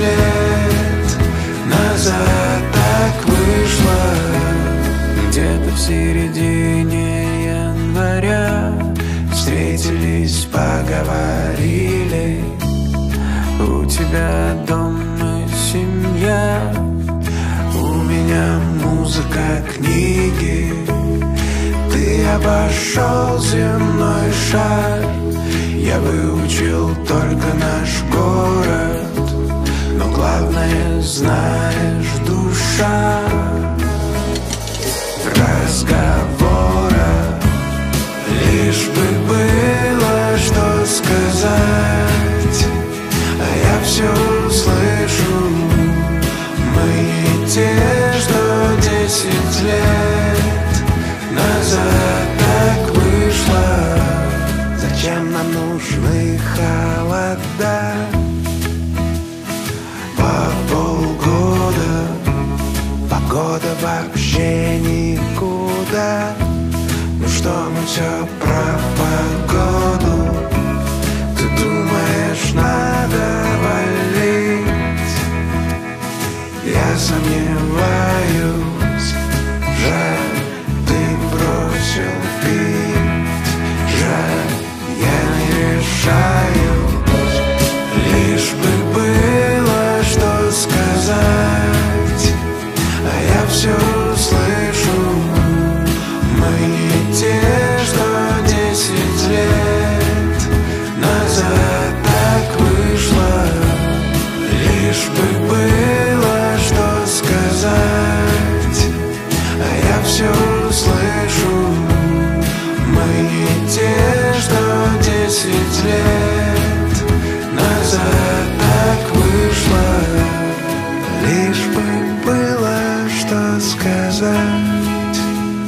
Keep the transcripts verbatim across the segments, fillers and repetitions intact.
лет назад так вышло. Где-то в середине января встретились, поговорили. У тебя дом и семья, у меня музыка, книги. Ты обошел земной шар, я выучил только наш город. Но главное, знаешь, душа в разговорах. Лишь бы было что сказать, а я все услышу. Мы не те, что десять лет назад так вышло. Зачем нам нужны холода по полгода? Погода вообще никуда. Ну что, мы все про погоду? Ты думаешь, надо валить? Я сомневаюсь. Жаль, ты бросил пить. Жаль, я не решаюсь. Лишь бы было что сказать, а я все услышу. Мы не те, что десять лет назад так вышло. Лишь бы было что сказать, а я все услышу. Мы не те, что десять лет назад так вышло. Лишь бы было что сказать.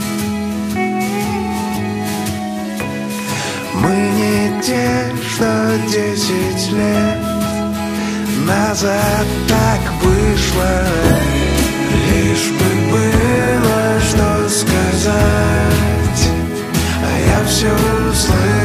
Мы не те, что десять лет назад так вышло. Лишь бы было что сказать, а я все услышал.